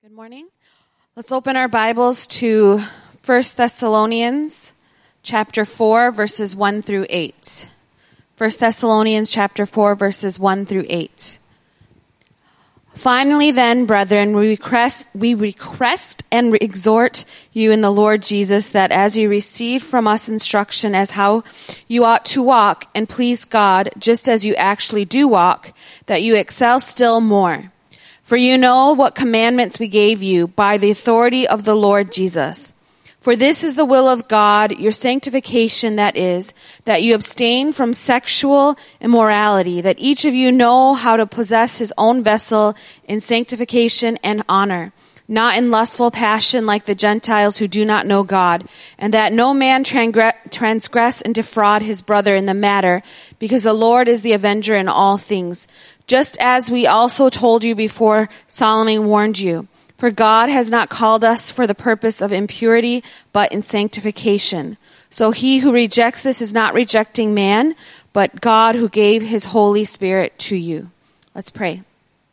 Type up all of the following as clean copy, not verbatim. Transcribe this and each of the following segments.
Good morning. Let's open our Bibles to 1 Thessalonians chapter 4, verses 1 through 8. 1 Thessalonians chapter 4, verses 1 through 8. Finally then, brethren, we request and exhort you in the Lord Jesus that as you receive from us instruction as how you ought to walk and please God, just as you actually do walk, that you excel still more. For you know what commandments we gave you by the authority of the Lord Jesus. For this is the will of God, your sanctification, that is, that you abstain from sexual immorality, that each of you know how to possess his own vessel in sanctification and honor, not in lustful passion like the Gentiles who do not know God, and that no man transgress and defraud his brother in the matter, because the Lord is the avenger in all things. Just as we also told you before solemnly warned you. For God has not called us for the purpose of impurity, but in sanctification. So he who rejects this is not rejecting man, but God who gave his Holy Spirit to you. Let's pray.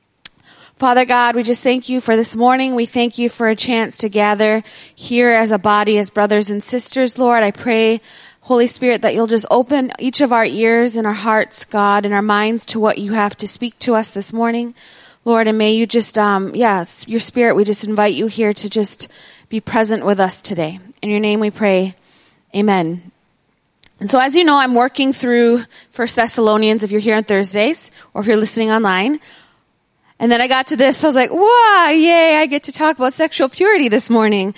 Father God, we just thank you for this morning. We thank you for a chance to gather here as a body, as brothers and sisters, Lord. I pray, Holy Spirit, that you'll just open each of our ears and our hearts, God, and our minds to what you have to speak to us this morning. Lord, and may you just, your Spirit, we just invite you here to just be present with us today. In your name we pray, amen. And so as you know, I'm working through 1 Thessalonians if you're here on Thursdays, or if you're listening online. And then I got to this, I was like, wow, yay, I get to talk about sexual purity this morning.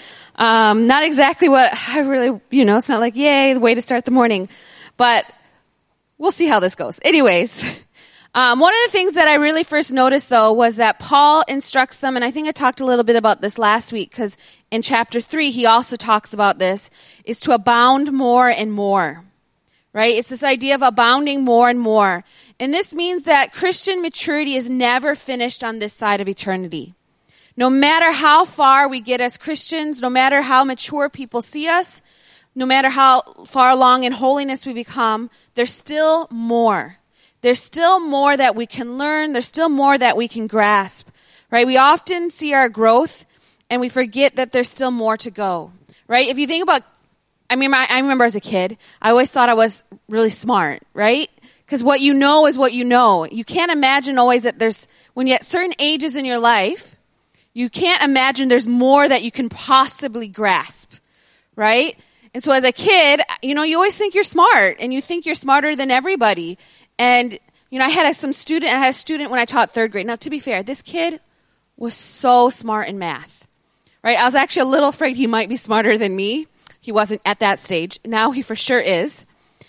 Not exactly what I really, it's not like, yay, the way to start the morning. But we'll see how this goes. Anyways, one of the things that I really first noticed, though, was that Paul instructs them, and I think I talked a little bit about this last week, because in chapter 3, he also talks about this, is to abound more and more, right? It's this idea of abounding more and more. And this means that Christian maturity is never finished on this side of eternity. No matter how far we get as Christians, no matter how mature people see us, no matter how far along in holiness we become, there's still more. There's still more that we can learn. There's still more that we can grasp, right? We often see our growth and we forget that there's still more to go, right? If you think about, I remember as a kid, I always thought I was really smart, right? Because what you know is what you know. You can't imagine always that when you're at certain ages in your life, you can't imagine there's more that you can possibly grasp, right? And so as a kid, you always think you're smart and you think you're smarter than everybody. And, I had a student when I taught third grade. Now, to be fair, this kid was so smart in math, right? I was actually a little afraid he might be smarter than me. He wasn't at that stage. Now he for sure is.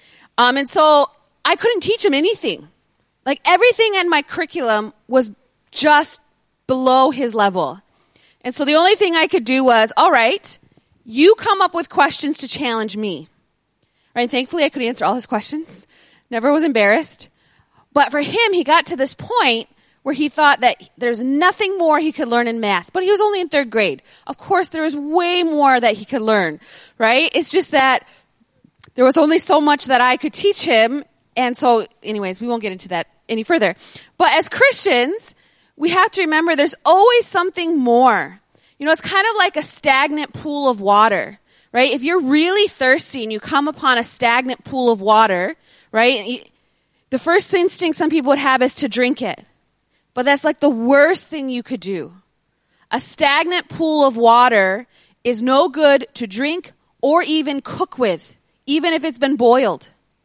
And so I couldn't teach him anything. Like everything in my curriculum was just below his level. And so the only thing I could do was, all right, you come up with questions to challenge me. Right? And thankfully I could answer all his questions. Never was embarrassed. But for him, he got to this point where he thought that there's nothing more he could learn in math. But he was only in third grade. Of course, there was way more that he could learn, right? It's just that there was only so much that I could teach him. And so, anyways, we won't get into that any further. But as Christians, we have to remember there's always something more. It's kind of like a stagnant pool of water, right? If you're really thirsty and you come upon a stagnant pool of water, right? The first instinct some people would have is to drink it. But that's like the worst thing you could do. A stagnant pool of water is no good to drink or even cook with, even if it's been boiled.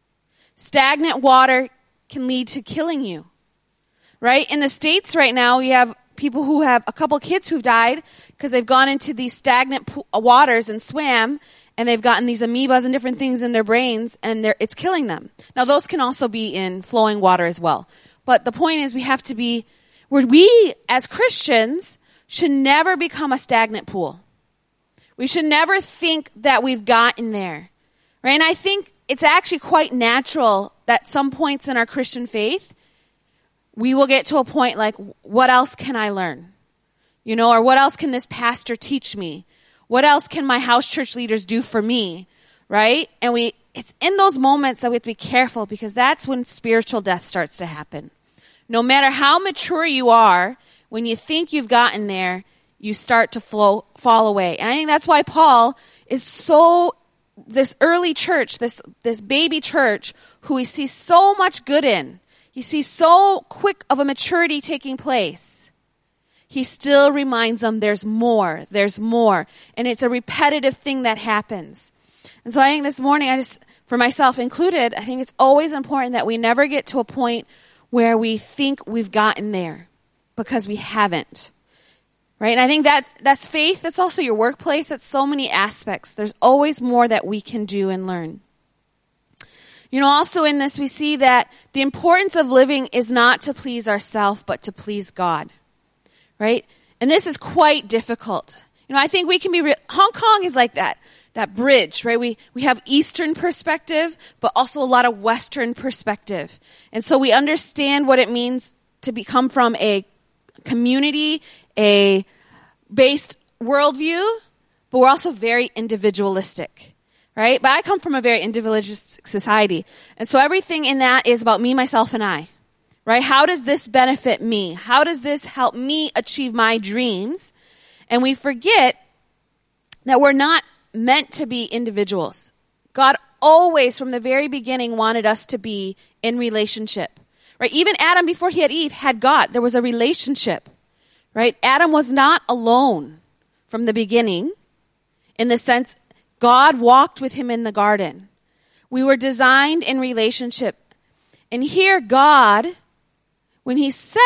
Stagnant water can lead to killing you, right? In the States right now, you have people who have a couple kids who've died because they've gone into these stagnant waters and swam, and they've gotten these amoebas and different things in their brains, and it's killing them. Now, those can also be in flowing water as well. But the point is we as Christians should never become a stagnant pool. We should never think that we've gotten there, right? And I think it's actually quite natural that some points in our Christian faith, we will get to a point like, what else can I learn? Or what else can this pastor teach me? What else can my house church leaders do for me, right? And it's in those moments that we have to be careful, because that's when spiritual death starts to happen. No matter how mature you are, when you think you've gotten there, you start to fall away. And I think that's why Paul is this early church, this baby church, who he sees so much good in. He sees so quick of a maturity taking place. He still reminds them there's more. And it's a repetitive thing that happens. And so I think this morning, for myself included, I think it's always important that we never get to a point where we think we've gotten there, because we haven't. Right? And I think that's faith. That's also your workplace. That's so many aspects. There's always more that we can do and learn. Also in this, we see that the importance of living is not to please ourselves, but to please God. Right? And this is quite difficult. I think we can be Hong Kong is like that bridge, right? We have Eastern perspective, but also a lot of Western perspective. And so we understand what it means to become from a community, a based worldview, but we're also very individualistic, right? But I come from a very individualistic society. And so everything in that is about me, myself, and I, right? How does this benefit me? How does this help me achieve my dreams? And we forget that we're not meant to be individuals. God always, from the very beginning, wanted us to be in relationship, right? Even Adam, before he had Eve, had God. There was a relationship, right? Adam was not alone from the beginning, in the sense God walked with him in the garden. We were designed in relationship. And here God, when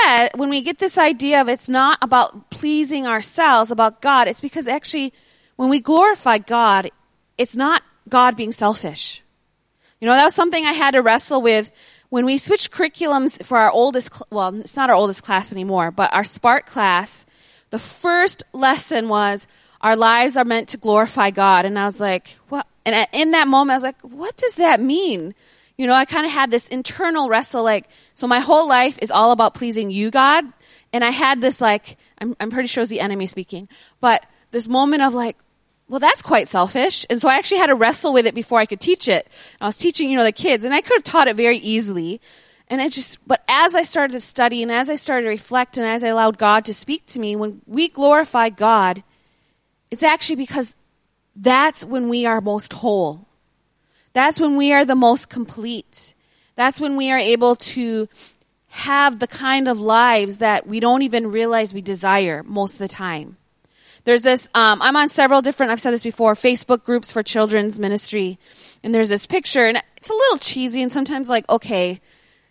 we get this idea of it's not about pleasing ourselves, about God, it's because actually when we glorify God, it's not God being selfish. That was something I had to wrestle with when we switched curriculums for our it's not our oldest class anymore, but our Spark class. The first lesson was our lives are meant to glorify God. And I was like, what? And in that moment, I was like, what does that mean? I kind of had this internal wrestle, so my whole life is all about pleasing you, God. And I had this, I'm pretty sure it was the enemy speaking, but this moment of well, that's quite selfish. And so I actually had to wrestle with it before I could teach it. I was teaching, the kids, and I could have taught it very easily. And but as I started to study and as I started to reflect and as I allowed God to speak to me, when we glorify God, it's actually because that's when we are most whole. That's when we are the most complete. That's when we are able to have the kind of lives that we don't even realize we desire most of the time. There's this, I'm on several different, I've said this before, Facebook groups for children's ministry. And there's this picture, and it's a little cheesy and sometimes okay,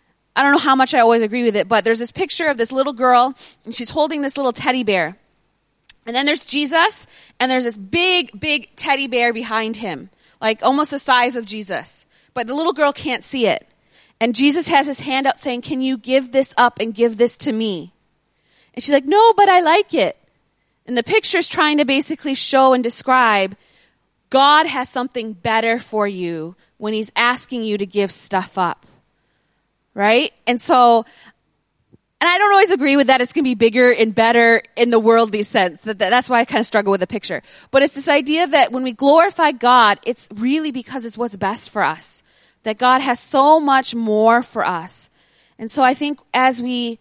I don't know how much I always agree with it, but there's this picture of this little girl, and she's holding this little teddy bear. And then there's Jesus, and there's this big, big teddy bear behind him, almost the size of Jesus. But the little girl can't see it. And Jesus has his hand out saying, can you give this up and give this to me? And she's like, no, but I like it. And the picture's trying to basically show and describe God has something better for you when he's asking you to give stuff up. Right? And so, and I don't always agree with that. It's going to be bigger and better in the worldly sense. That's why I kind of struggle with the picture. But it's this idea that when we glorify God, it's really because it's what's best for us. That God has so much more for us. And so I think as we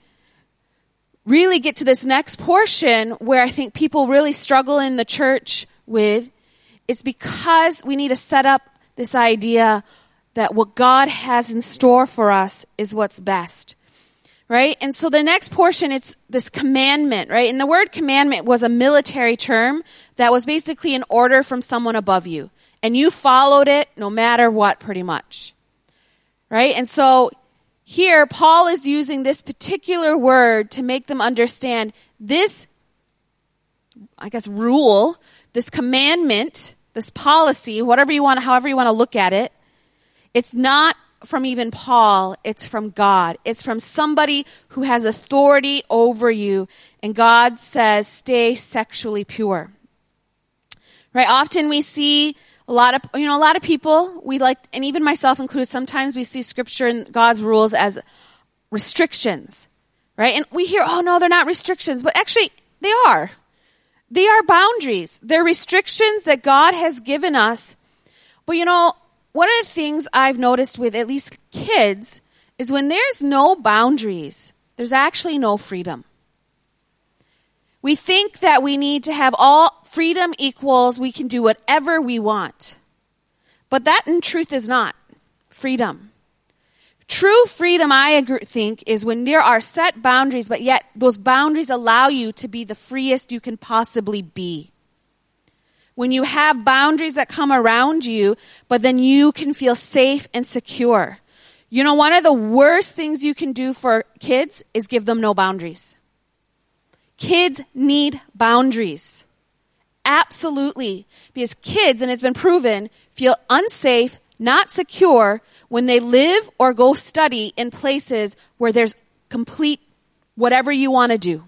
really get to this next portion where I think people really struggle in the church with, it's because we need to set up this idea that what God has in store for us is what's best, right? And so the next portion, it's this commandment, right? And the word commandment was a military term that was basically an order from someone above you. And you followed it no matter what, pretty much, right? And so here, Paul is using this particular word to make them understand this, rule, this commandment, this policy, however you want to look at it. It's not from even Paul, it's from God. It's from somebody who has authority over you. And God says, stay sexually pure. Right? Often we see a lot of people, and even myself included, sometimes we see scripture and God's rules as restrictions, right? And we hear, oh no, they're not restrictions, but actually they are. They are boundaries. They're restrictions that God has given us. But one of the things I've noticed with at least kids is when there's no boundaries, there's actually no freedom. We think that we need to have all freedom equals we can do whatever we want. But that in truth is not freedom. True freedom, I think, is when there are set boundaries, but yet those boundaries allow you to be the freest you can possibly be. When you have boundaries that come around you, but then you can feel safe and secure. You know, one of the worst things you can do for kids is give them no boundaries. Kids need boundaries. Absolutely. Because kids, and it's been proven, feel unsafe, not secure when they live or go study in places where there's complete whatever you want to do.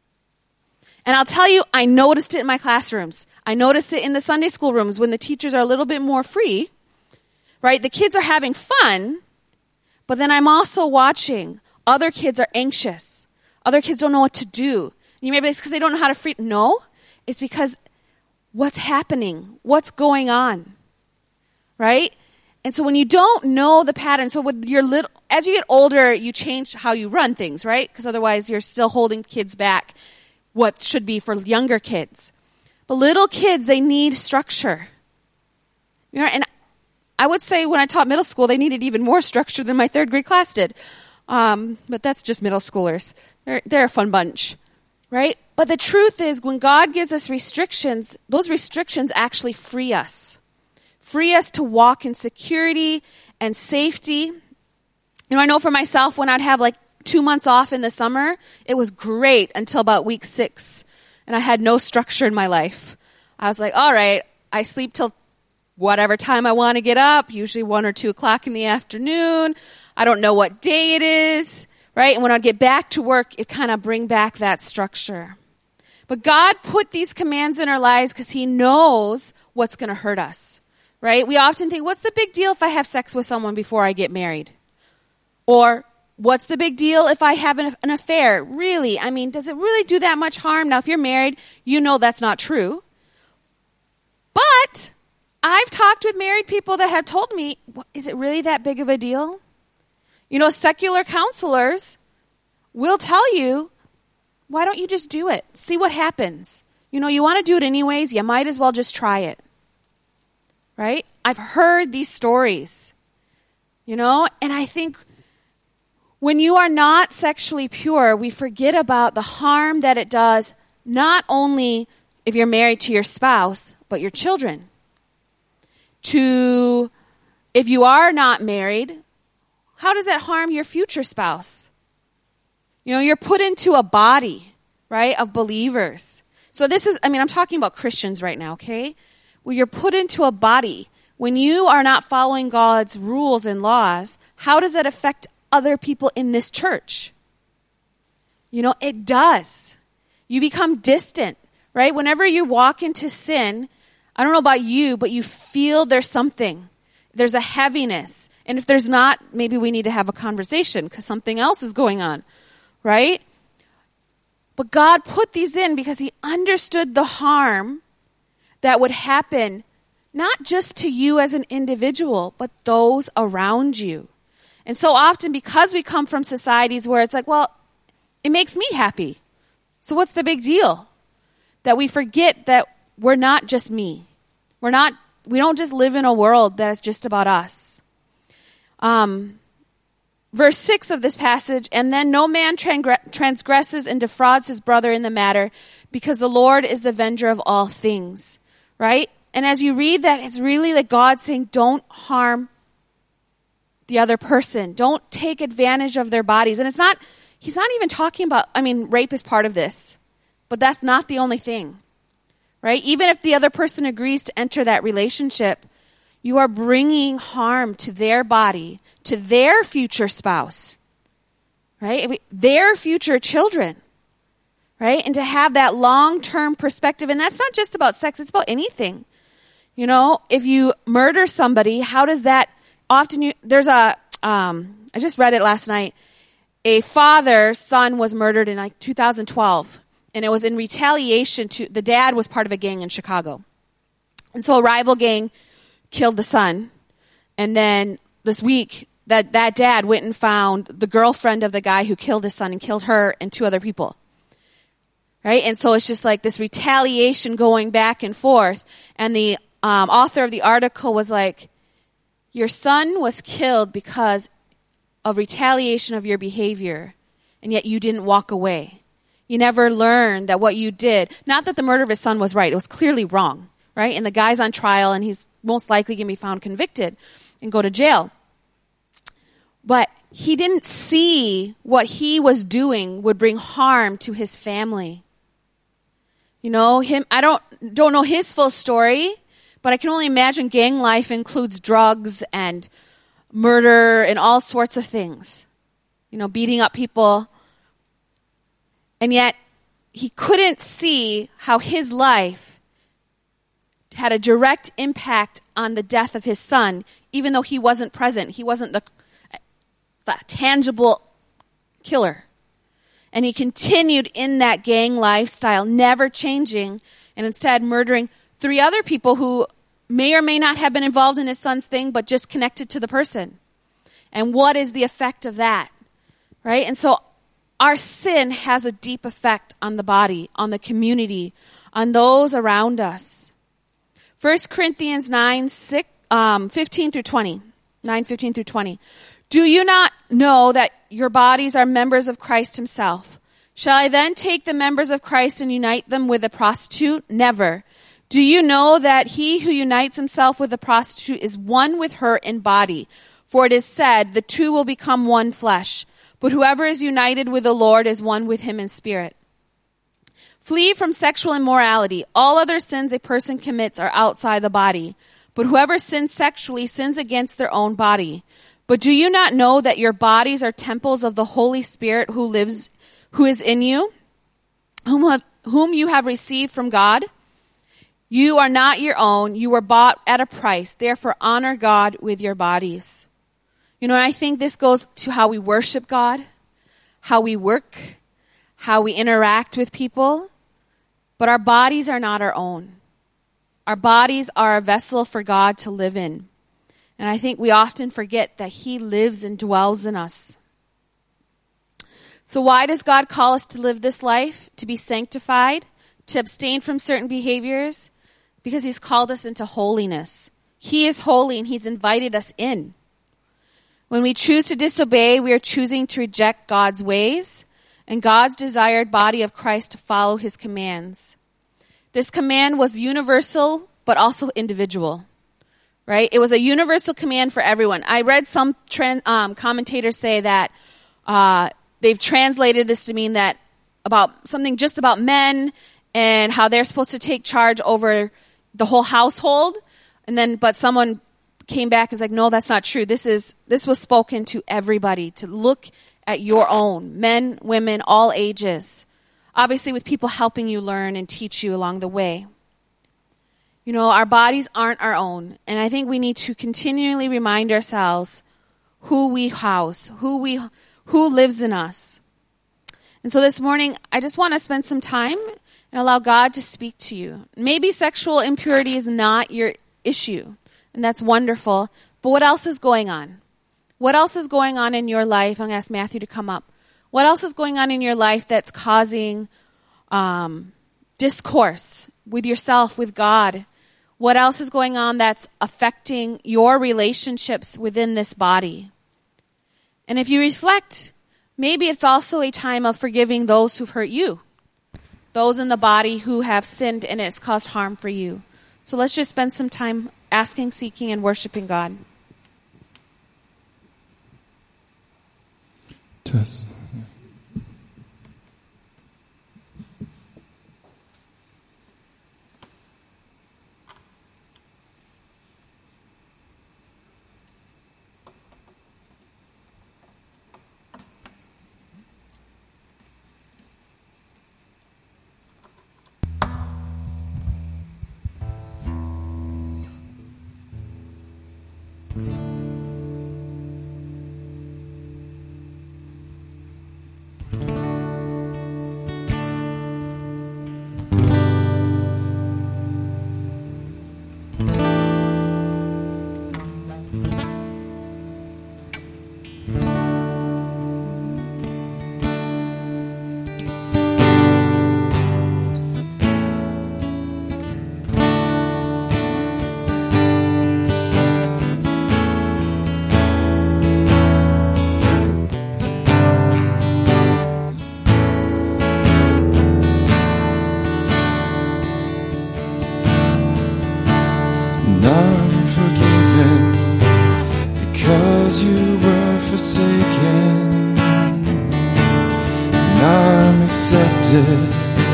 And I'll tell you, I noticed it in my classrooms. I noticed it in the Sunday school rooms when the teachers are a little bit more free, right? The kids are having fun, but then I'm also watching other kids are anxious. Other kids don't know what to do. You may be like, it's because they don't know how to free. No, it's because what's happening? What's going on? Right? And so when you don't know the pattern, so with your little, as you get older, you change how you run things, right? Because otherwise you're still holding kids back what should be for younger kids. But little kids, they need structure. You know, and I would say when I taught middle school, they needed even more structure than my third grade class did. But that's just middle schoolers. They're a fun bunch, right? But the truth is, when God gives us restrictions, those restrictions actually free us. Free us to walk in security and safety. You know, I know for myself, when I'd have like 2 months off in the summer, it was great until about week 6. And I had no structure in my life. I was like, all right, I sleep till whatever time I want to get up, usually 1 or 2 o'clock in the afternoon. I don't know what day it is, right? And when I'd get back to work, it kind of bring back that structure. But God put these commands in our lives because he knows what's going to hurt us, right? We often think, what's the big deal if I have sex with someone before I get married? Or what's the big deal if I have an affair? Really? I mean, does it really do that much harm? Now, if you're married, you know that's not true. But I've talked with married people that have told me, is it really that big of a deal? You know, secular counselors will tell you, why don't you just do it? See what happens. You know, you want to do it anyways, you might as well just try it. Right? I've heard these stories, you know, and I think when you are not sexually pure, we forget about the harm that it does, not only if you're married to your spouse, but your children. If you are not married, how does that harm your future spouse? You know, you're put into a body, right, of believers. So I'm talking about Christians right now, okay? Well, you're put into a body. When you are not following God's rules and laws, how does that affect other people in this church? You know, it does. You become distant, right? Whenever you walk into sin, I don't know about you, but you feel there's something. There's a heaviness. And if there's not, maybe we need to have a conversation because something else is going on, right? But God put these in because he understood the harm that would happen, not just to you as an individual, but those around you. And so often, because we come from societies where it's like, well, it makes me happy. So what's the big deal? That we forget that we're not just me. We don't just live in a world that is just about us. Verse 6 of this passage, and then no man transgresses and defrauds his brother in the matter, because the Lord is the avenger of all things. Right? And as you read that, it's really like God saying, don't harm the other person. Don't take advantage of their bodies. And he's not even talking about, rape is part of this, but that's not the only thing, right? Even if the other person agrees to enter that relationship, you are bringing harm to their body, to their future spouse, right? Their future children, right? And to have that long-term perspective, and that's not just about sex, it's about anything. You know, if you murder somebody, how does that often I just read it last night. A father's son was murdered in 2012, and it was in retaliation the dad was part of a gang in Chicago. And so a rival gang killed the son. And then this week, that dad went and found the girlfriend of the guy who killed his son and killed her and 2 other people. right? And so it's just like this retaliation going back and forth. And the author of the article was like, your son was killed because of retaliation of your behavior, and yet you didn't walk away. You never learned that what you did, not that the murder of his son was right, it was clearly wrong, right? And the guy's on trial, and he's most likely going to be found convicted and go to jail. But he didn't see what he was doing would bring harm to his family. You know, I don't know his full story, but I can only imagine gang life includes drugs and murder and all sorts of things. You know, beating up people. And yet, he couldn't see how his life had a direct impact on the death of his son, even though he wasn't present. He wasn't the tangible killer. And he continued in that gang lifestyle, never changing, and instead murdering 3 other people who may or may not have been involved in his son's thing, but just connected to the person. And what is the effect of that? Right? And so our sin has a deep effect on the body, on the community, on those around us. 1 Corinthians 15 through 20. 9:15 through 20. Do you not know that your bodies are members of Christ himself? Shall I then take the members of Christ and unite them with a prostitute? Never. Do you know that he who unites himself with a prostitute is one with her in body? For it is said, the 2 will become one flesh. But whoever is united with the Lord is one with him in spirit. Flee from sexual immorality. All other sins a person commits are outside the body. But whoever sins sexually sins against their own body. But do you not know that your bodies are temples of the Holy Spirit who is in you, whom you have received from God? You are not your own. You were bought at a price. Therefore, honor God with your bodies. You know, and I think this goes to how we worship God, how we work, how we interact with people. But our bodies are not our own. Our bodies are a vessel for God to live in. And I think we often forget that he lives and dwells in us. So why does God call us to live this life? To be sanctified? To abstain from certain behaviors? Because he's called us into holiness. He is holy and he's invited us in. When we choose to disobey, we are choosing to reject God's ways and God's desired body of Christ to follow his commands. This command was universal, but also individual. Right? It was a universal command for everyone. I read some commentators say that they've translated this to mean that about something just about men and how they're supposed to take charge over the whole household. But someone came back and was like, no, that's not true. This was spoken to everybody, to look at your own, men, women, all ages. Obviously with people helping you learn and teach you along the way. You know, our bodies aren't our own. And I think we need to continually remind ourselves who we house, who lives in us. And so this morning, I just want to spend some time and allow God to speak to you. Maybe sexual impurity is not your issue, and that's wonderful. But what else is going on? What else is going on in your life? I'm going to ask Matthew to come up. What else is going on in your life that's causing discourse with yourself, with God? What else is going on that's affecting your relationships within this body? And if you reflect, maybe it's also a time of forgiving those who've hurt you, those in the body who have sinned and it's caused harm for you. So let's just spend some time asking, seeking, and worshiping God. Test. accepted.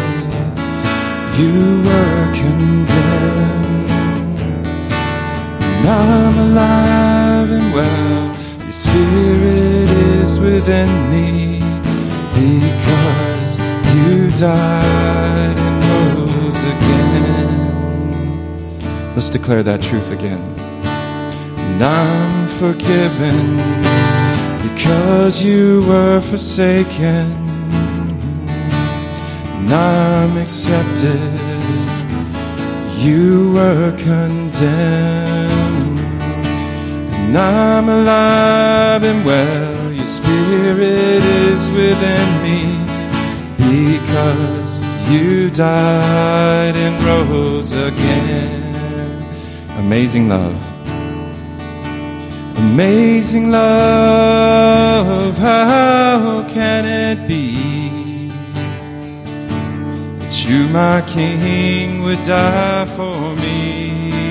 You were condemned. And I'm alive and well. Your spirit is within me, because you died and rose again. Let's declare that truth again. And I'm forgiven because you were forsaken. And I'm accepted. You were condemned. And I'm alive and well. Your spirit is within me, because you died and rose again. Amazing love. Amazing love, how can it be that you, my King, would die for me?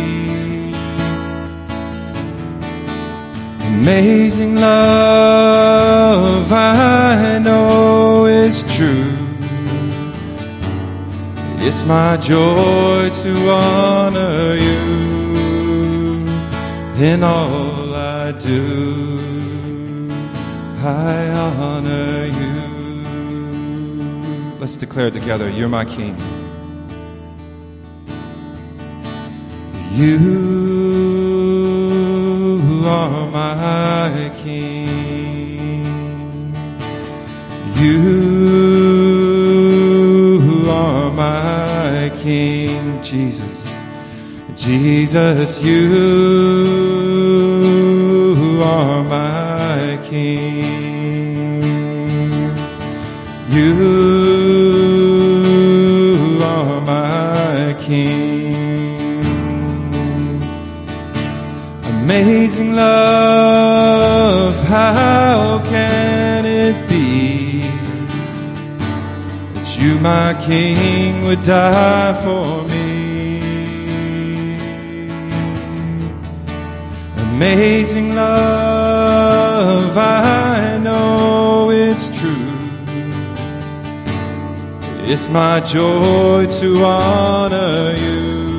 Amazing love, I know is true. It's my joy to honor you in all I do. I honor you. Let's declare together, you're my King. You are my King. You are my King, Jesus. Jesus, you are my King. You are my King. Amazing love, how can it be that you, my King, would die for me? Amazing love, I know it's true. It's my joy to honor you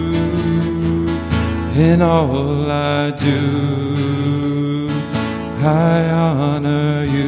in all I do. I honor you.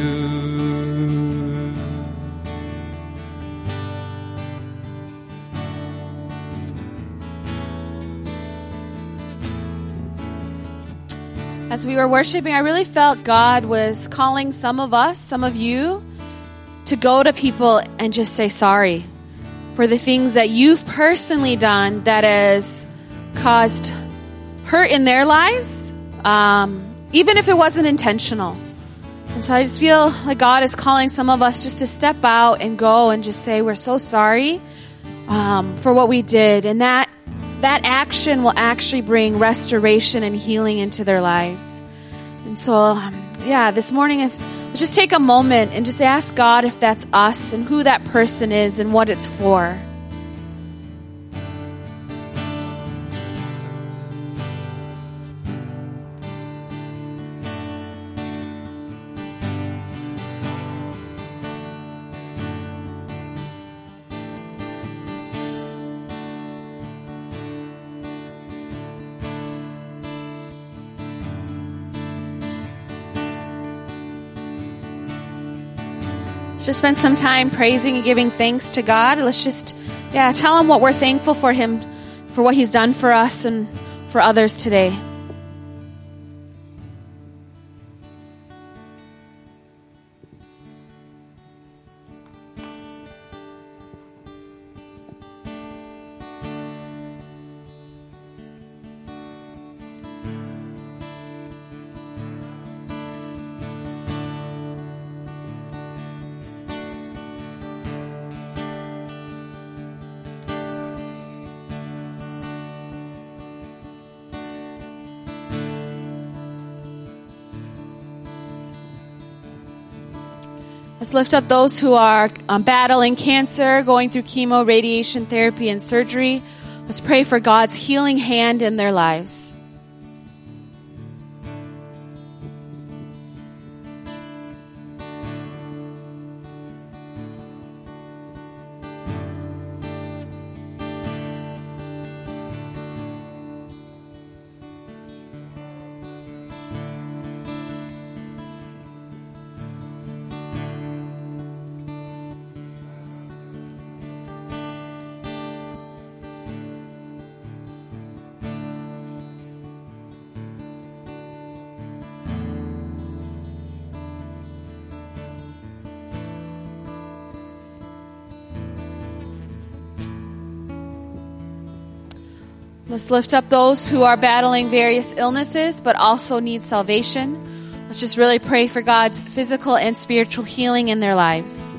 As we were worshiping, I really felt God was calling some of us, some of you, to go to people and just say sorry for the things that you've personally done that has caused hurt in their lives, even if it wasn't intentional. And so I just feel like God is calling some of us just to step out and go and just say, we're so sorry for what we did. And that action will actually bring restoration and healing into their lives. And so, this morning, let's just take a moment and just ask God if that's us and who that person is and what it's for. Just spend some time praising and giving thanks to God. Let's just, tell Him what we're thankful for Him, for what He's done for us and for others today. Let's lift up those who are battling cancer, going through chemo, radiation therapy, and surgery. Let's pray for God's healing hand in their lives. Let's lift up those who are battling various illnesses but also need salvation. Let's just really pray for God's physical and spiritual healing in their lives.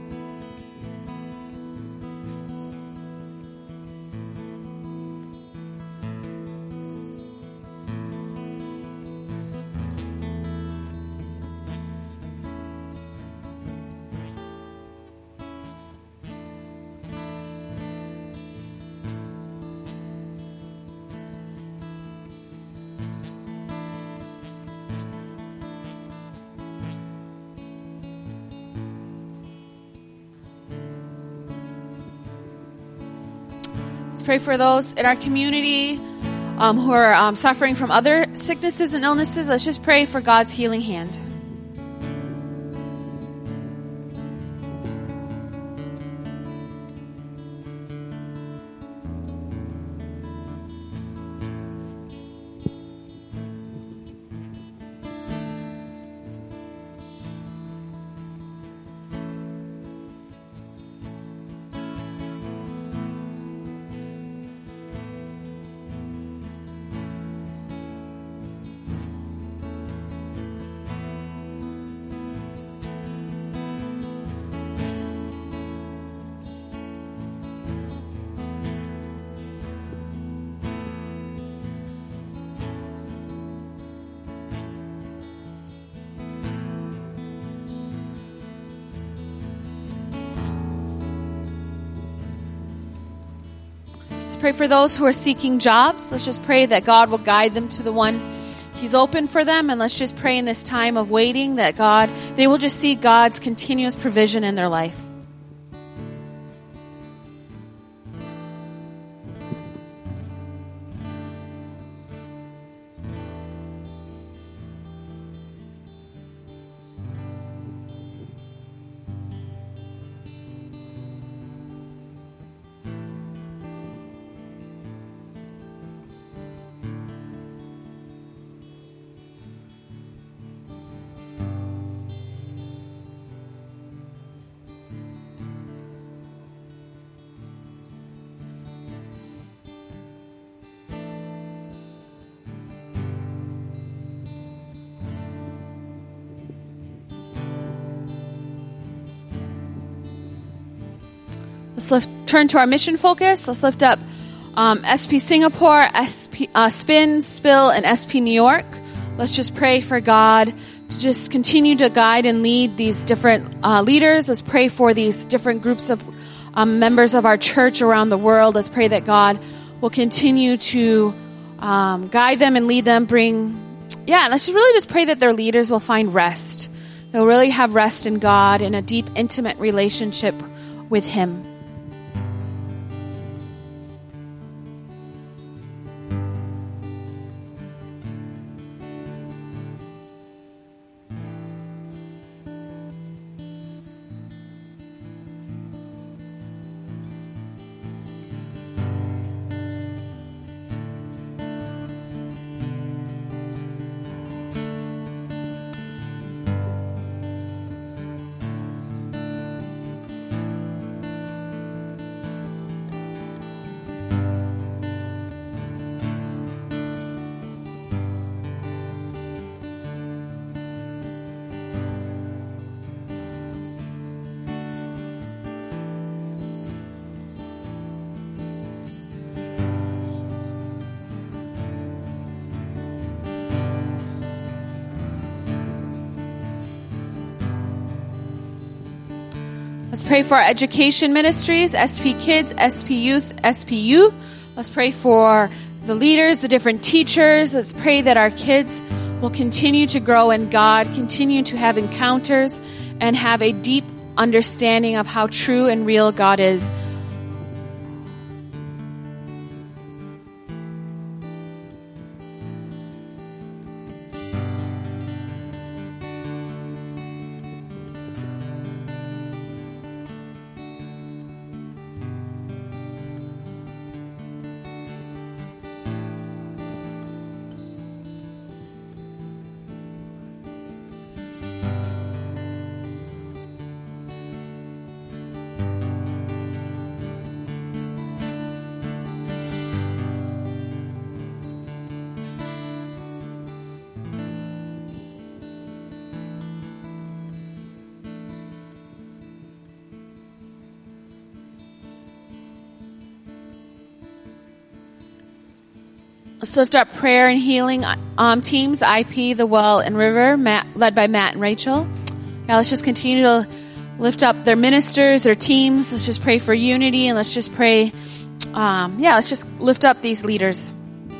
Let's pray for those in our community who are suffering from other sicknesses and illnesses. Let's just pray for God's healing hand. Let's pray for those who are seeking jobs. Let's just pray that God will guide them to the one He's open for them. And let's just pray in this time of waiting that they will just see God's continuous provision in their life. Let's turn to our mission focus. Let's lift up SP Singapore, Spin, Spill, and SP New York. Let's just pray for God to just continue to guide and lead these different leaders. Let's pray for these different groups of members of our church around the world. Let's pray that God will continue to guide them and lead them. Let's really just pray that their leaders will find rest. They'll really have rest in God and a deep, intimate relationship with Him. Let's pray for our education ministries, SP Kids, SP Youth, SPU. Let's pray for the leaders, the different teachers. Let's pray that our kids will continue to grow in God, continue to have encounters, and have a deep understanding of how true and real God is. Let's lift up prayer and healing teams, IP, The Well, and River, led by Matt and Rachel. Now let's just continue to lift up their ministers, their teams. Let's just pray for unity, and let's just pray. Let's just lift up these leaders.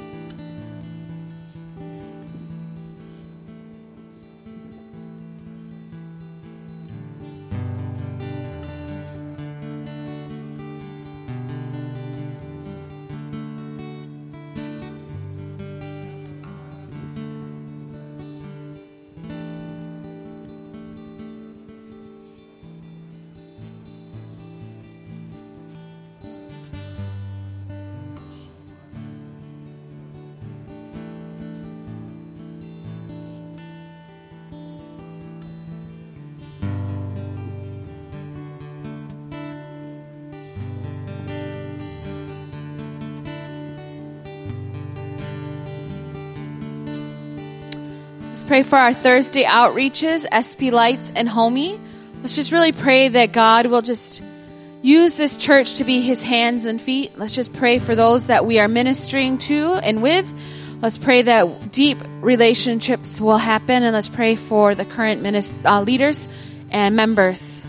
Pray for our Thursday outreaches, SP Lights and Homie. Let's just really pray that God will just use this church to be his hands and feet. Let's just pray for those that we are ministering to and with. Let's pray that deep relationships will happen, and let's pray for the current leaders and members.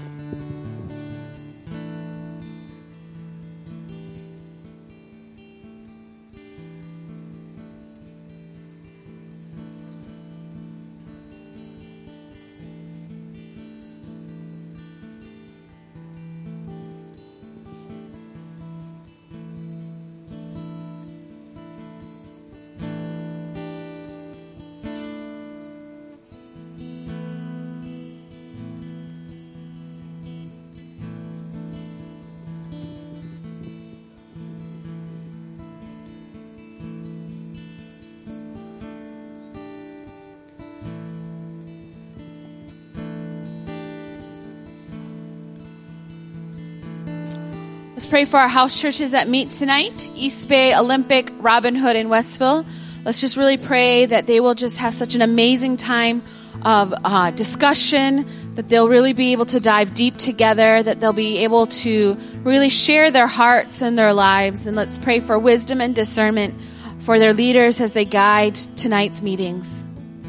Let's pray for our house churches that meet tonight, East Bay, Olympic, Robin Hood, and Westville. Let's just really pray that they will just have such an amazing time of discussion, that they'll really be able to dive deep together, that they'll be able to really share their hearts and their lives. And let's pray for wisdom and discernment for their leaders as they guide tonight's meetings.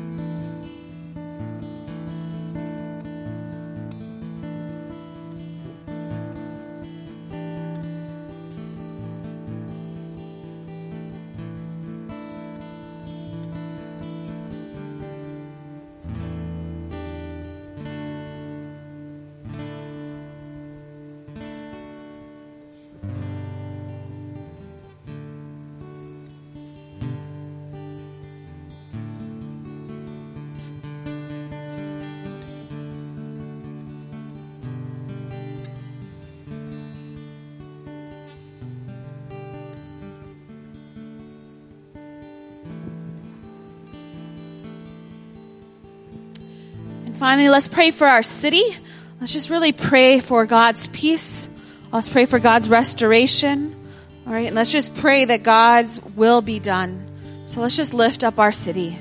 Finally, let's pray for our city. Let's just really pray for God's peace. Let's pray for God's restoration. All right, and let's just pray that God's will be done. So let's just lift up our city.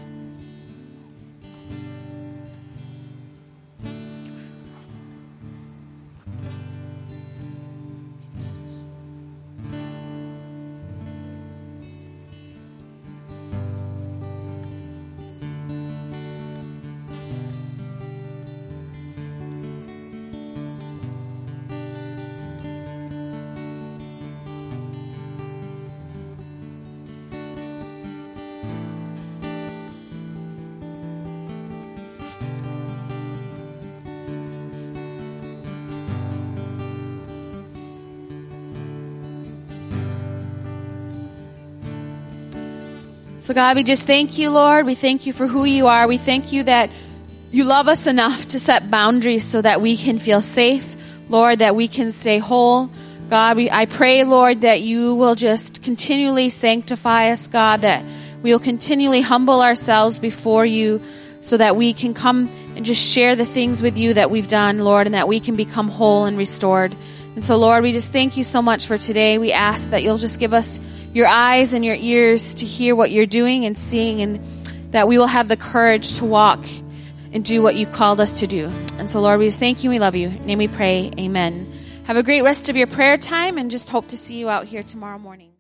So God, we just thank you, Lord. We thank you for who you are. We thank you that you love us enough to set boundaries so that we can feel safe, Lord, that we can stay whole. God, I pray, Lord, that you will just continually sanctify us, God, that we will continually humble ourselves before you so that we can come and just share the things with you that we've done, Lord, and that we can become whole and restored. And so, Lord, we just thank you so much for today. We ask that you'll just give us your eyes and your ears to hear what you're doing and seeing, and that we will have the courage to walk and do what you've called us to do. And so, Lord, we just thank you and we love you. In your name we pray, amen. Have a great rest of your prayer time, and just hope to see you out here tomorrow morning.